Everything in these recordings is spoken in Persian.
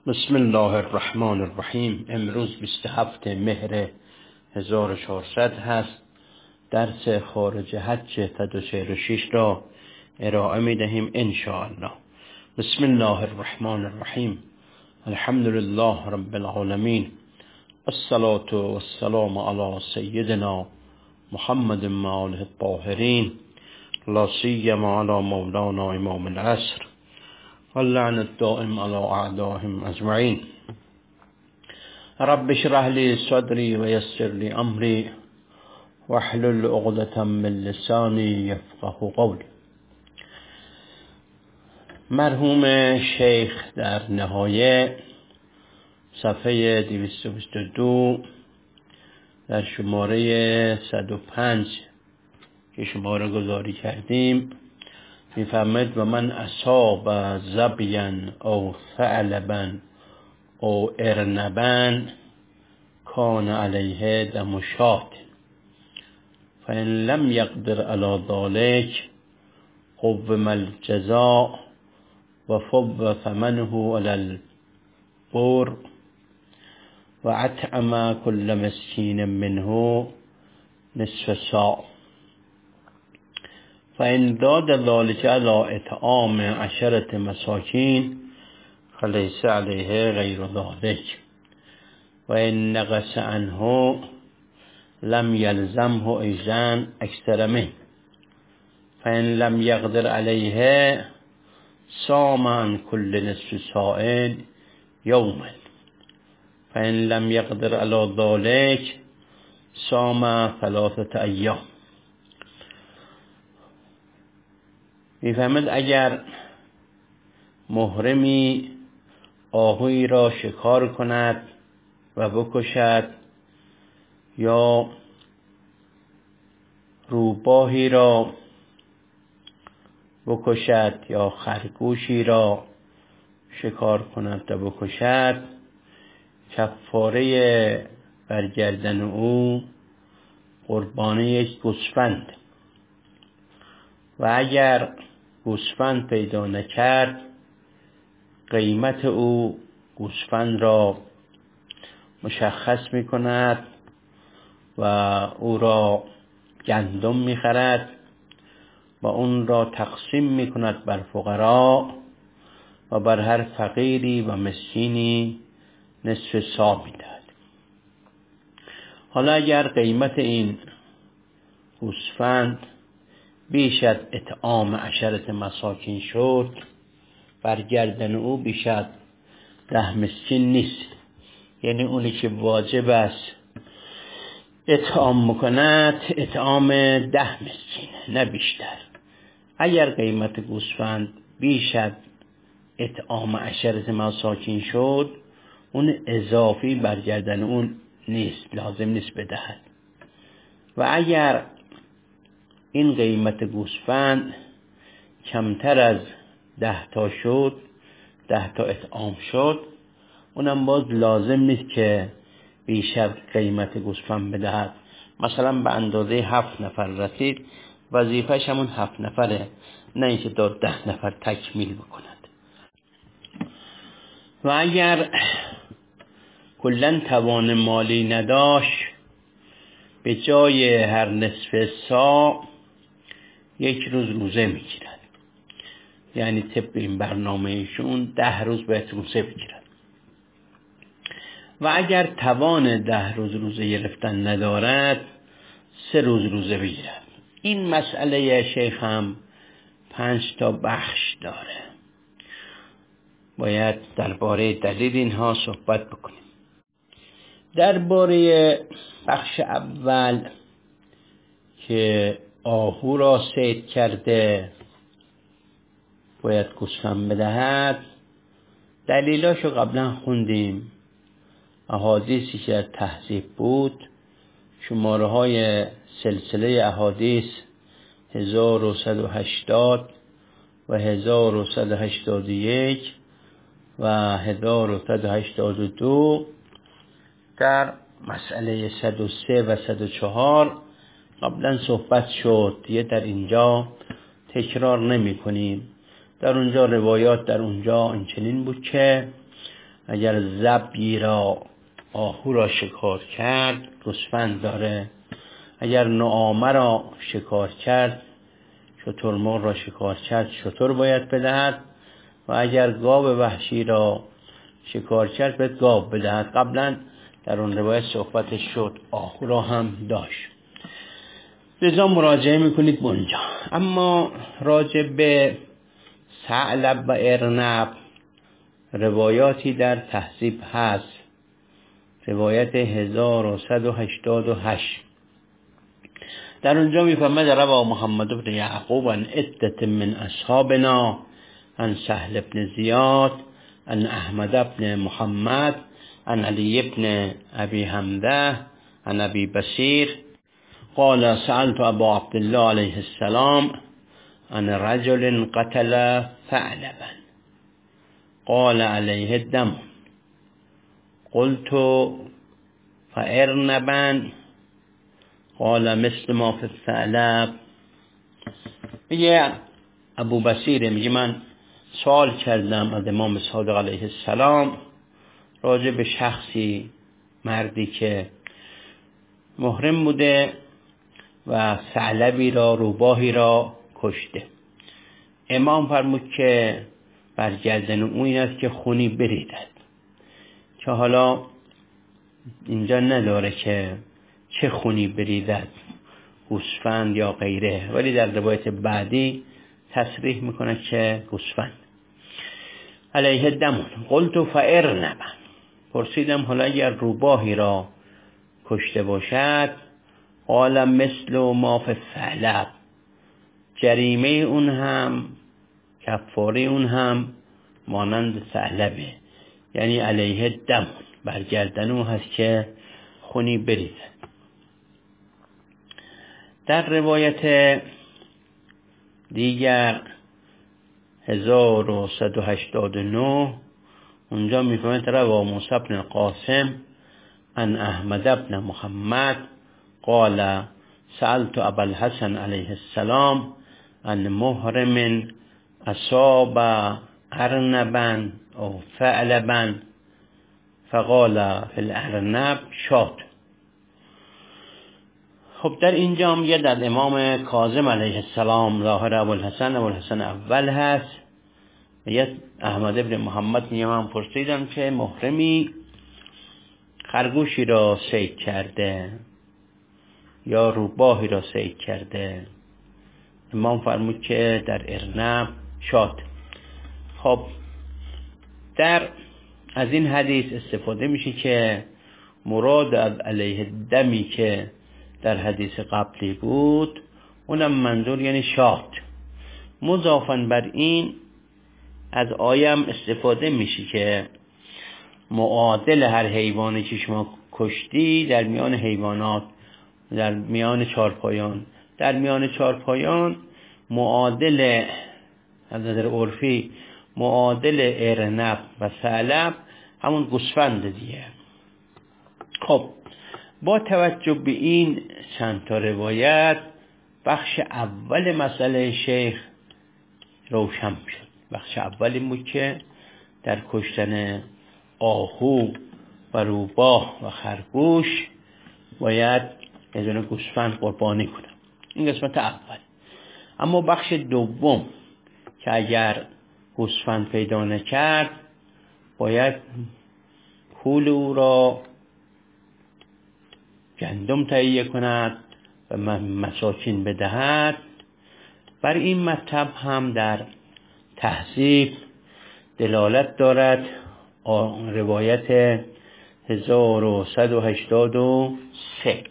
بسم الله الرحمن الرحیم. امروز 27 مهر 1400 هست. درس خارج حج 146 را ارائه می دهیم انشاءالله. بسم الله الرحمن الرحیم. الحمد لله رب العالمین، الصلاة والسلام علی سیدنا محمد و آله الطاهرین، لا سیما علی مولانا امام العصر واللعن الدائم على اعدائهم اجمعین. رب اشرح لي صدري ويسر لي امري واحلل عقدة من لساني يفقه قولي. مرحوم شیخ در نهایه صفحه 222 در شماره 105 که شماره گذاری کردیم میفهمد و من اصاب زبیا او ثعلبا او ارنبا کان علیه دم شاة فان لم یقدر علی ذلک قوم الجزاء و فض ثمنه علی البر و اطعم كل مسکین منه نصف صاع فإن زاد ذلك على اطعام 10 مساکین فليس عليه غير ذلك وإن نقص عنه لم يلزمه أيضا أكثر منه فإن لم يقدر عليه صام عن كل نصف صاع يوما فإن لم يقدر على ذلك صام 3 أيام. میفهمد اگر محرمی آهویی را شکار کند و بکشد یا روباهی را بکشد یا خرگوشی را شکار کند و بکشد، کفاره برگردن او قربانی یک گوسفند و اگر گوسفند پیدا نکرد قیمت او گوسفند را مشخص می کند و او را گندم می خرد و اون را تقسیم می کند بر فقرا و بر هر فقیری و مسکینی نصف صاع می دهد. حالا اگر قیمت این گوسفند بیش از اطعام 10 مساکین شد، برگردن او بیش از 10 مسکین نیست، یعنی اونی که واجب است اطعام میکند اطعام 10 مسکینه نه بیشتر. اگر قیمت گوسفند بیش از اطعام 10 مساکین شد، اون اضافی برگردن اون نیست، لازم نیست بدهد. و اگر این قیمت گوسفند کمتر از 10 تا شد، 10 تا اطعام شد، اونم باز لازم نیست که بیش از قیمت گوسفند بدهد. مثلا به اندازه 7 نفر رسید، وظیفه‌ش همون 7 نفره، نه اینکه تا 10 نفر تکمیل بکند. و اگر کلاً توان مالی نداشت، به جای هر نصف صاع 1 روز روزه میگیرد، یعنی طبق این برنامه ایشون 10 روز باید روزه بگیرد. و اگر توان 10 روز روزه گرفتن ندارد 3 روز روزه بگیرد. این مسئله شیخ هم 5 تا بخش داره، باید درباره دلیل اینها صحبت بکنیم. درباره بخش اول که آهو را صید کرده باید گوسفند بدهد، دلیلاشو قبلا خوندیم. احادیثی که از تهذیب بود، شماره های سلسله احادیث 1180 و 1181 و 1182 در مسئله 103 و 104 قبلا صحبت شد، دیگه در اینجا تکرار نمی کنیم. در اونجا روایات در اونجا این چنین بود که اگر ظبی را آهو را شکار کرد گوسفند داره، اگر نعامه را شکار کرد شترمرغ را شکار کرد شتر باید بدهد، و اگر گاو وحشی را شکار کرد باید گاو بدهد. قبلا در اون روایت صحبتش شد، آهو را هم داشت، لذا مراجعه میکنید اونجا. اما راجع به ثعلب و ارنب روایاتی در تهذیب هست. روایت 1188 در اونجا میفرماید روا محمد بن یعقوب عن عدة من اصحابنا عن سهل بن زیاد عن احمد بن محمد عن علی بن ابی حمده عن ابی بصیر قال سألت ابا عبدالله علیه السلام عن رجل قتل ثعلبا قال علیه الدم قلت فارنبا قال مثل ما فی الثعلب. میگه ابو بصیر میگه من سوال کردم از امام صادق علیه السلام راجع به شخصی، مردی که محرم بوده و ثعلبی را، روباهی را کشته. امام فرمود که بر گردن او این است که خونی بریدد، که حالا اینجا نداره که چه خونی بریدد، گوسفند یا غیره، ولی در روایت بعدی تصریح میکنه که گوسفند. علیه دمون قلت فارنبا، پرسیدم حالا اگر روباهی را کشته باشد، قال مثل ما فی الثعلب، جریمه اون هم، کفاره اون هم مانند ثعلبه، یعنی علیه دم، برگردن اون هست که خونی بریزد. در روایت دیگر 1189 اونجا میفرماید روا موسی بن القاسم عن احمد بن محمد قال سألت ابا الحسن علیه السلام عن محرم اصاب ارنبا او ثعلبا فقال فی الارنب شات. خب در اینجا میگه در امام کاظم علیه السلام ظاهر ابوالحسن اول هست. میگه احمد ابن محمد میگه من پرسیدم که محرمی خرگوشی را صید کرده یا روباهی را صید کرده، امام فرمود که در ارنب شات. خب از این حدیث استفاده میشه که مراد از علیه دمی که در حدیث قبلی بود اونم منظور یعنی شات. مضافاً بر این از آیم استفاده میشه که معادل هر حیوانی که شما کشتی در میان حیوانات، در میان چارپایان معادل از نظر عرفی معادل ارنب و ثعلب همون گوسفند دیگه. خب با توجه به این چند تا روایت بخش اول مسئله شیخ روشن شد. بخش اولی بود که در کشتن آهو و روباه و خرگوش باید یه دونه گوسفند قربانی کنم، این قسمت اول. اما بخش دوم که اگر گوسفند پیدا نکرد باید پول او را گندم تهیه کند و مساکین بدهد. بر این مطلب هم در تهذیب دلالت دارد روایت 1183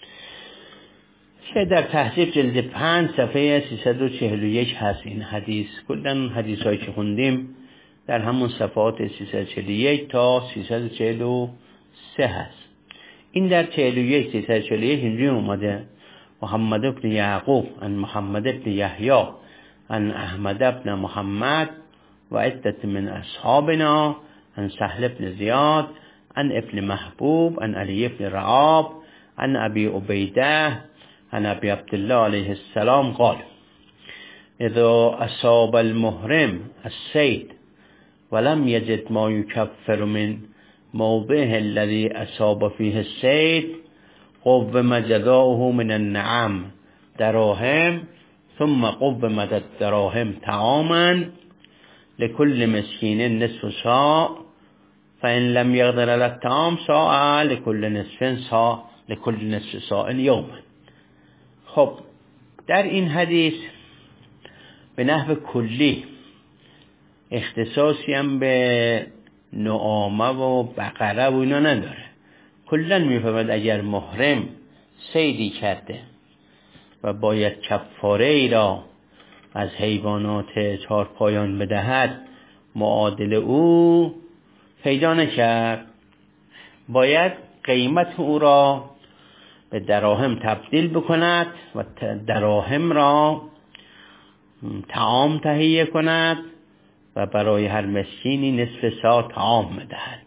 که در تهذیب جلد 5 صفحه 341 هست. این حدیث کلاً حدیث هایی که خوندیم در همون صفحات 341 تا 343 هست. این در 341 اینجوری اومده محمد بن یعقوب عن محمد بن یحیی عن احمد بن محمد و عدة من اصحابنا عن سهل بن زیاد عن ابن محبوب عن علی بن رعاب عن ابی عبیده عن ابی عبدالله علیه السلام قال اذا اصاب المحرم الصید ولم یجد ما یکفر من موضعه الذي اصاب فيه الصید قوم جزاؤه من النعم دراهم ثم قوم الدراهم طعاما لكل مسكين نصف صاع فإن لم يقدر على الطعام صاع لكل نصف صاع يوما. خب در این حدیث به نحو کلی اختصاصی هم به نعامه و بقره و اینا نداره. کلا میفهمد اگر محرم صیدی کرده و باید کفاره ای را از حیوانات چارپایان بدهد، معادل او پیدا نکرد، باید قیمت او را به دراهم تبدیل بکند و دراهم را طعام تهیه کند و برای هر مسکینی نصف صاع طعام بدهد.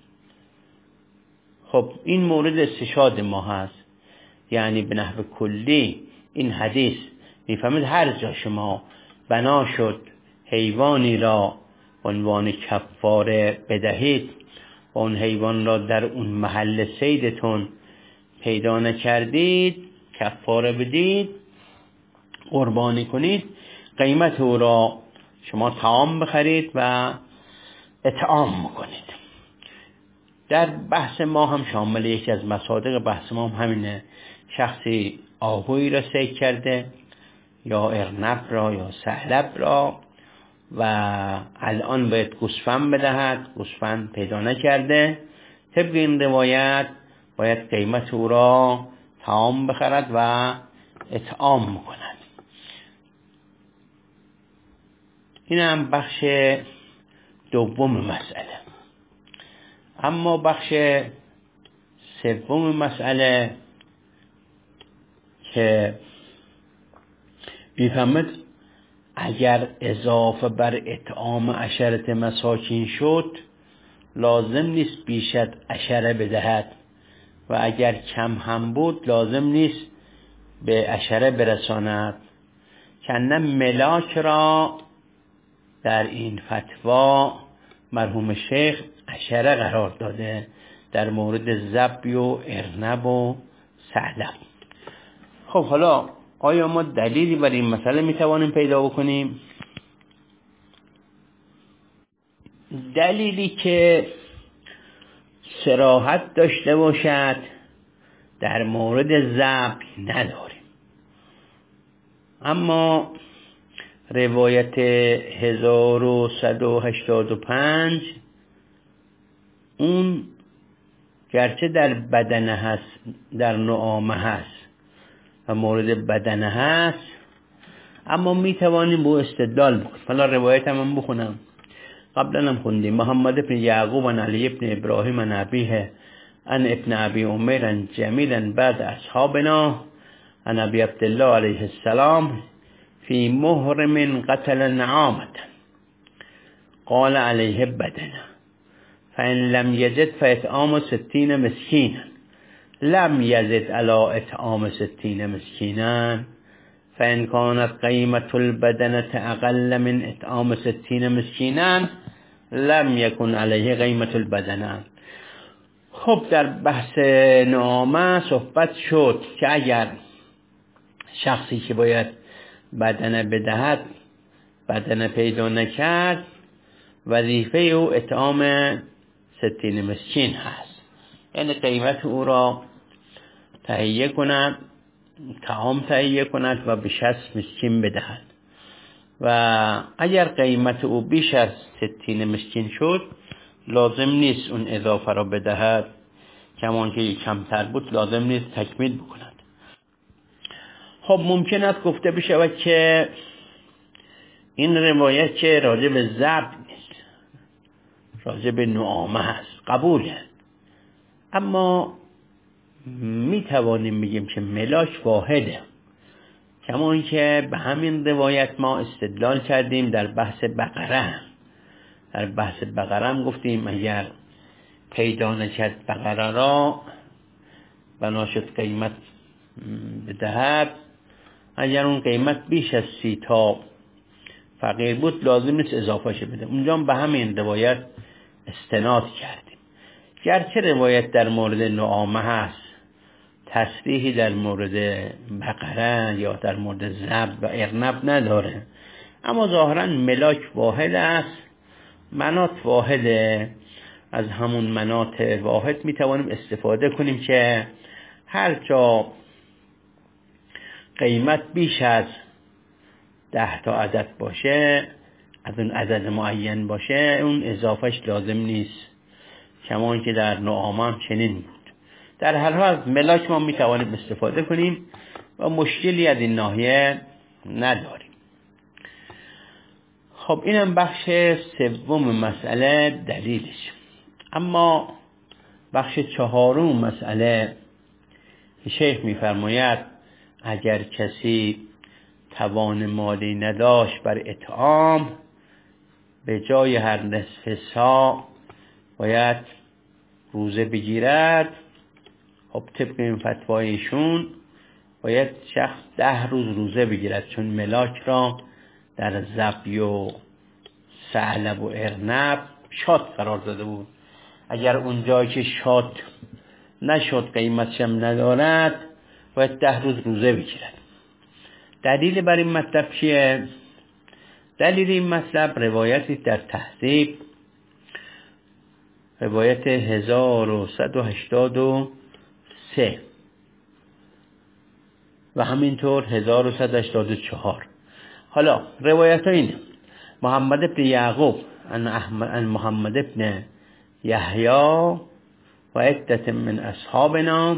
خب این مورد استشهاد ما هست. یعنی به نحو کلی این حدیث میفهمید هر جا شما بنا شد حیوانی را عنوان کفاره بدهید و اون حیوان را در اون محل صیدتون پیدا نکردید، کفاره بدید، قربانی کنید، قیمت او را شما طعام بخرید و اطعام کنید. در بحث ما هم شامل، یکی از مصادیق بحث ما هم همینه. شخصی آهوی را صید کرده یا ارنب را یا ثعلب را و الان باید گوسفند بدهد، گوسفند پیدا نکرده، طبق این روایت باید قیمت او را طعام بخرد و اطعام کند. این هم بخش دوم مسئله. اما بخش سوم مسئله که بیفهمد اگر اضافه بر اطعام عشرة مساکین شد لازم نیست بیش از عشره بدهد و اگر کم هم بود لازم نیست به عشره برساند. کنه ملاک را در این فتوا مرحوم شیخ عشره قرار داده در مورد ذبی و ارنب و ثعلب. خب حالا آیا ما دلیلی برای این مسئله میتوانیم پیدا بکنیم؟ دلیلی که صراحت داشته باشد در مورد ذبح نداریم، اما روایت 1185 اون گرچه در بدنه هست، در نعامه هست و مورد بدنه هست، اما میتوانیم با استدلال بکنیم. حالا روایت هم بخونم، قبلا هم خوندیم. محمد ابن یعقوب عن علی ابن ابراهیم عن ابیه عن ابن ابی عمیر عن جمیل بعد اصحابنا عن ابی عبدالله علیه السلام فی محرم قتل نعامة قال علیه بدنه فإن لم يجد فإطعام 60 مسكينا لم يزد على إطعام 60 مسكينا فإن كانت قيمة البدنة أقل من إطعام 60 مسكينا لم يكن عليه قيمة البدنة. خب در بحث نعامه صحبت شد که اگر شخصی که باید بدنه بدهد بدنه پیدا نکرد، وظیفه او اطعام 60 مسکین هست، یعنی قیمت او را تهیه کند، طعام تهیه کند و به 60 مسکین بدهد. و اگر قیمت او بیش از 60 مسکین شد لازم نیست اون اضافه را بدهد، کمان که کمتر بود لازم نیست تکمیل بکند. خب ممکن است گفته بشود که این روایت که راجع به ذبح نیست، راجع به نعامه هست، قبوله، اما می توانیم بگیم که ملاک واحده، کمان که به همین روایت ما استدلال کردیم در بحث بقره. در بحث بقره هم گفتیم اگر پیدا نکرد بقره را بنا شد قیمت بدهد، اگر اون قیمت بیش از 30 تا فقیر بود لازم نیست اضافه شه بده. اونجا به همین روایت استناد کردیم. گرچه روایت در مورد نعامه هست، تصریحی در مورد بقره یا در مورد ذب و ارنب نداره، اما ظاهرا ملاک واحد است، منات واحده. از همون منات واحد میتوانیم استفاده کنیم که هر جا قیمت بیش از 10 تا عدد باشه، از اون عدد معین باشه، اون اضافهش لازم نیست، کما که در نعامه هم چنین بود. در هر حال از ملاک ما میتوانیم استفاده کنیم و مشکلی از این ناحیه نداریم. خب اینم بخش سوم مسئله دلیلش. اما بخش چهارم مسئله، شیخ میفرماید اگر کسی توان مالی نداشت بر اطعام، به جای هر نصف ساع باید روزه بگیرد. خب طبق این فتوایشون باید شخص 10 روز روزه بگیرد، چون ملاک را در ذبی و ثعلب و ارنب شات قرار داده بود. اگر اون جایی که شات نشد قیمتش هم ندارد، باید 10 روز روزه بگیرد. دلیل بر این مطلب چیه؟ دلیل این مطلب روایتی در تهذیب، روایت 1183 و همینطور 1184. حالا روایت ها اینه: محمد ابن یعقوب عن محمد ابن یحیی و عدت من اصحابنا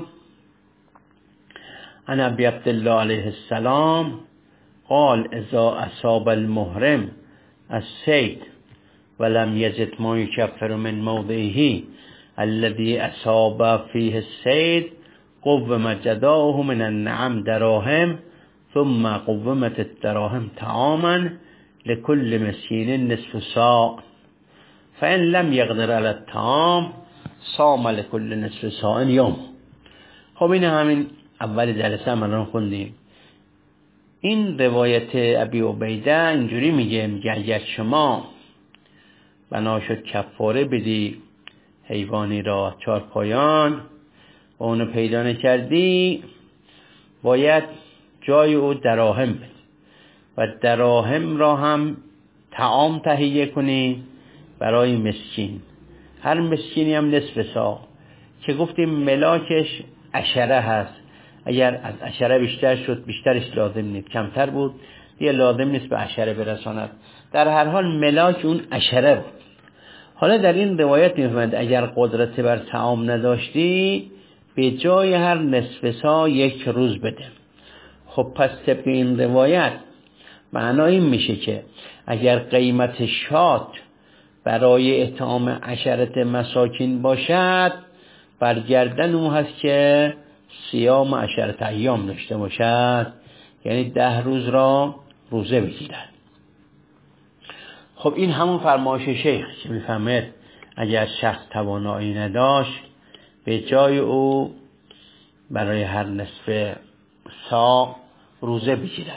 عن ابی عبدالله علیه السلام قال اذا اصاب المحرم الصید ولم یجد ما یکفر من موضعه الذي اصاب فيه الصید قوم جزاؤه من النعم دراهم ثم قومت الدراهم طعاما لكل مسكين نصف صاع فإن لم يقدر على الطعام صام لكل نصف صاع يوم. خب این همین اول جلسه الان خوندیم. این روایت ابی عبیده اینجوری میگه اگر شما بنا شد کفاره بدی حیوانی را 4 پایان و اونو پیدا نکردی، باید جای او دراهم بدی و دراهم را هم طعام تهیه کنی برای مسکین. هر مسکینی هم نصف ساع، که گفتیم ملاکش عشره هست. اگر از عشره بیشتر شد بیشترش لازم نیست، کمتر بود دیگه لازم نیست به عشره برساند. در هر حال ملاک اون عشره بود. حالا در این روایت میفهمد اگر قدرت بر طعام نداشتی، به جای هر نصف ساع 1 روز بده. خب پس طبق این روایت معنای این میشه که اگر قیمت شات برای اطعام 10 مساکین باشد، برگردن اون هست که صیام 10 ایام داشته باشد، یعنی 10 روز را روزه بگیرد. خب این همون فرمایش شیخ که میفهمد اگر شخص توانایی نداشت، به جای او برای هر نصف ساع روزه بگیرد.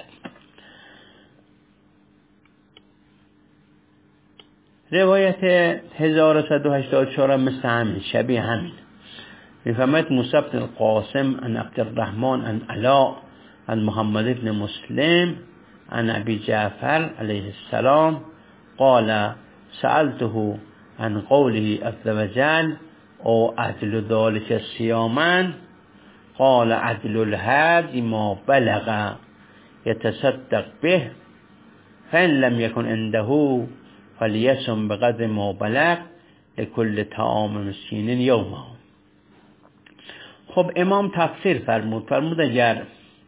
روایت 1184 مثل همین، شبیه همین. میفهمد موسی بن القاسم عن عبدالرحمن عن علاء عن محمد بن مسلم عن ابي جعفر علیه السلام قال سألته عن قوله عز وجل او عدل ذلك صياما قال عدل الهدي ما بلغ يتصدق به فإن لم يكن عنده فليصم بقدر ما بلغ لكل طعام مسكين يوما. خب امام تفسیر فرمود اگر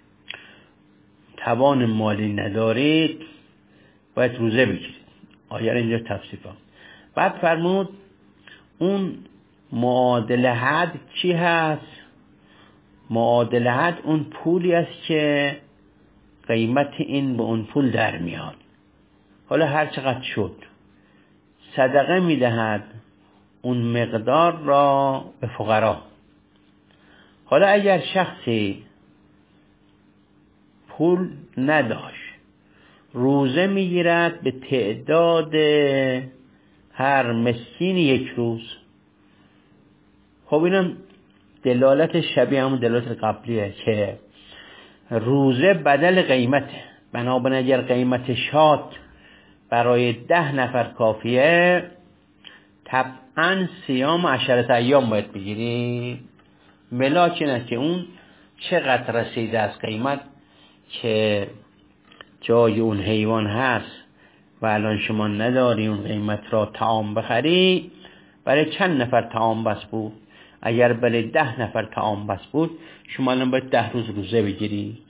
توان مالی ندارید باید روزه بگیرید. آیه اینجا تفسیر فرمود. بعد فرمود اون معادل حد چی هست؟ معادل حد اون پولی است که قیمت این به اون پول در میاد. حالا هر چقدر شد صدقه میدهد اون مقدار را به فقرا. حالا اگر شخصی پول نداشت روزه میگیرد به تعداد هر مسکین 1 روز. خب اینم دلالت شبیه همون دلالت قبلیه که روزه بدل قیمته. بنابراین اگر قیمت شات برای 10 نفر کافیه، طبعا صیام 10 ایام باید بگیری. ملاک اینه که اون چقدر رسیده از قیمت که جای اون حیوان هست و الان شما نداری اون قیمت را طعام بخری، برای چند نفر طعام بس بود؟ اگر برای 10 نفر طعام بس بود، شما الان باید 10 روز روزه بگیری.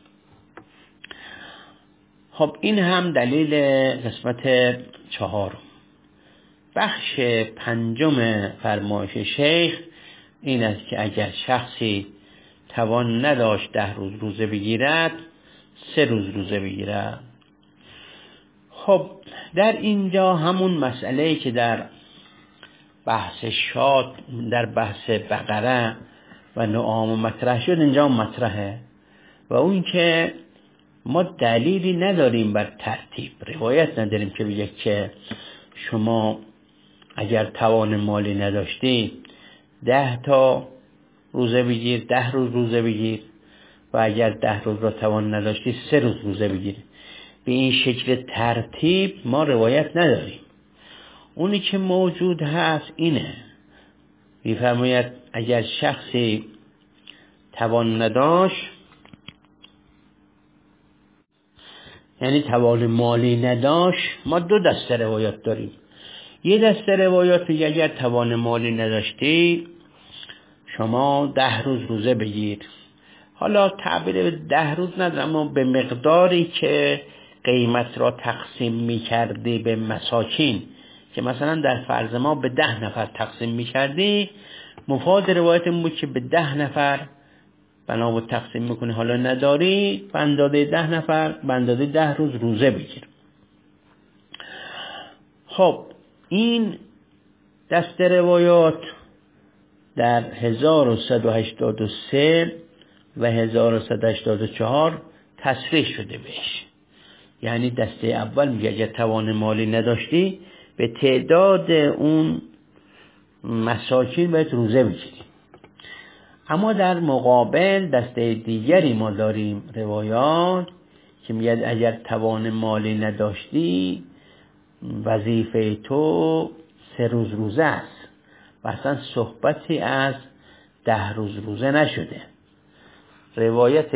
خب این هم دلیل قسمت 4. بخش 5 فرمایش شیخ این است که اگر شخصی توان نداشت 10 روز روزه بگیرد، 3 روز روزه بگیرد. خب در اینجا همون مسئله‌ای که در بحث شاد، در بحث بقره و نعام مطرح شد، اینجا مطرحه، و اون که ما دلیلی نداریم بر ترتیب، روایت نداریم که بگه که شما اگر توان مالی نداشتی 10 تا روزه بگیر، 10 روز روزه بگیر، و اگر 10 روز را توان نداشتی 3 روز روزه بگیر. به این شکل ترتیب ما روایت نداریم. اونی که موجود هست اینه، میفرماید اگر شخصی توان نداشت، یعنی توان مالی نداشت، ما 2 دسته روایات داریم. یه دسته روایات میگه اگر توان مالی نداشتی شما 10 روز روزه بگیر. حالا تعبیر 10 روز ندارم، اما به مقداری که قیمت را تقسیم میکردی به مساکین، که مثلا در فرض ما به 10 نفر تقسیم میکردی، مفاد روایت بود که به 10 نفر بنابرای تقسیم میکنی. حالا نداری، به اندازه 10 نفر، به اندازه 10 روز روزه بگیر. خب این دسته روایات در 1183 و 1184 تصریح شده بهش. یعنی دسته اول میگه اگر توان مالی نداشتی به تعداد اون مساکین باید روزه بگیری. اما در مقابل دسته دیگری ما داریم روایات که میگه اگر توان مالی نداشتی وظیفه تو 3 روز روزه است و اصلا صحبتی از 10 روز روزه نشده. روایت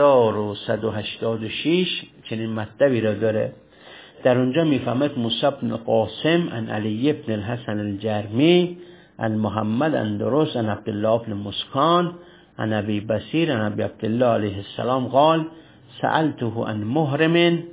1186 چنین مطلبی را داره. در اونجا میفهمد موسی بن قاسم عن علی بن الحسن الجرمی عن محمد عن دروس عن عبدالله بن مسکان عن ابی بصیر عن ابی عبدالله علیه السلام قال سألته عن محرم.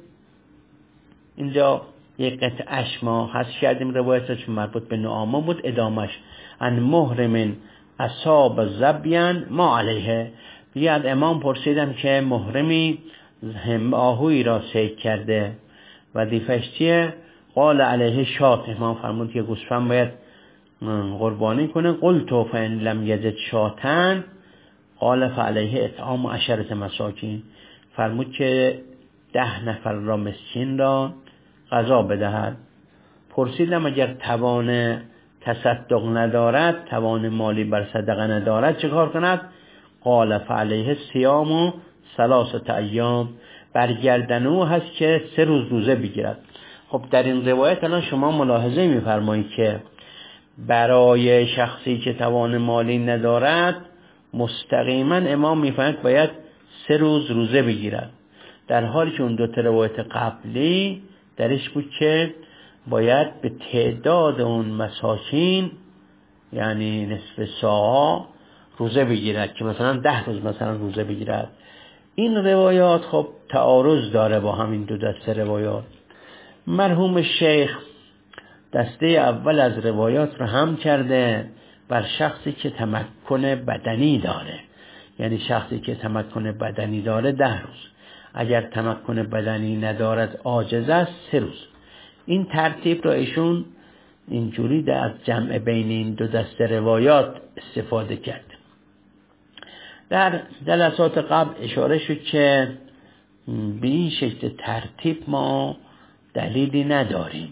اینجا یک قطعش ما حذف کردیم روایت چون مربوط به نعامه بود، ادامش عن محرم اصاب زبیان ما علیه. بیاد امام پرسیدم که محرمی آهوی را صید کرده وظیفه‌اش چیه؟ قال علیه شات. امام فرمود که گوسفند باید قربانی کنه. قلت فإن لم یجد شاتن قال فعلیه اطعام 10 مساکین. فرمود که 10 نفر را مسکین را غذا بدهد. پرسیدم اگر توان تصدق ندارد، توان مالی بر صدقه ندارد چه کار کند؟ قال فعلیه صیام 3 ایام. برگردن او هست که 3 روز روزه بگیرد. خب در این روایت الان شما ملاحظه می‌فرمایید که برای شخصی که توان مالی ندارد مستقیما امام می‌فرماید باید 3 روز روزه بگیرد، در حالی که اون 2 روایت قبلی درش بود که باید به تعداد اون مساکین یعنی نصف ساعه روزه بگیرد، که مثلا 10 روز مثلا روزه بگیرد. این روایات خب تعارض داره با همین 2 دسته روایات. مرحوم شیخ دسته اول از روایات رو هم کرده بر شخصی که تمکن بدنی داره، یعنی شخصی که تمکن بدنی داره 10 روز، اگر تمکن بدنی ندارد عاجز است 3 روز. این ترتیب را ایشون اینجوری از جمع بین این 2 دسته روایات استفاده کرد. در جلسات قبل اشاره شد که به این شکل ترتیب ما دلیلی نداریم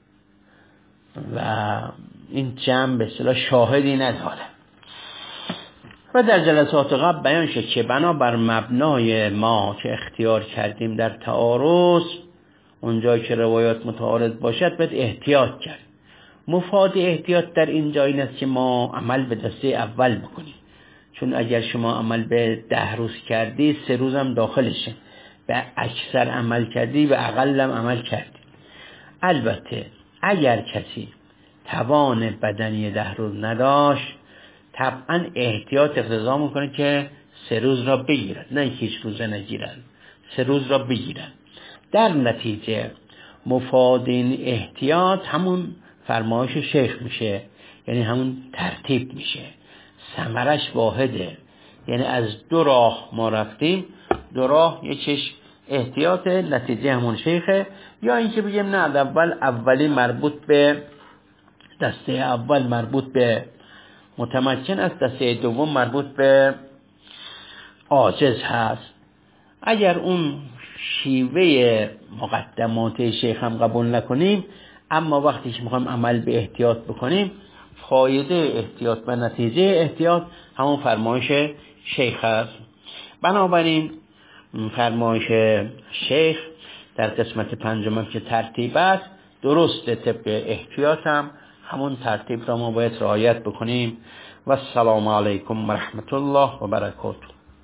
و این جمع به اصطلاح شاهدی نداره. و در جلسات قبل بیان شد که بنابر مبنای ما که اختیار کردیم در تعارض، اونجایی که روایات متعارض باشد باید احتیاط کرد. مفاد احتیاط در اینجا این است که ما عمل به دسته اول بکنیم، چون اگر شما عمل به 10 روز کردی 3 روز هم داخلشه، به اکثر عمل کردی به اقل هم عمل کردی. البته اگر کسی توان بدنی 10 روز نداشت طبعا احتیاط اقتضا میکنه که 3 روز را بگیرد، نه هیچ روز نگیرد، 3 روز را بگیرد. در نتیجه مفاد این احتیاط همون فرمایش شیخ میشه، یعنی همون ترتیب میشه، ثمرش واحده. یعنی از 2 راه ما رفتیم، 2 راه یکیش احتیاط، نتیجه همون شیخه، یا اینکه بگیم نه اولی مربوط به دسته اول مربوط به متمکن است، دسته دوم مربوط به عاجز هست. اگر اون شیوه مقدمات شیخ هم قبول نکنیم، اما وقتی که میخوایم عمل به احتیاط بکنیم، فایده احتیاط و نتیجه احتیاط همون فرمایش شیخ است. بنابراین فرمایش شیخ در قسمت 5 که ترتیب است درسته، طبق احتیاط هم همون ترتیب را ما باید رعایت بکنیم. و السلام علیکم و رحمت الله و برکاته.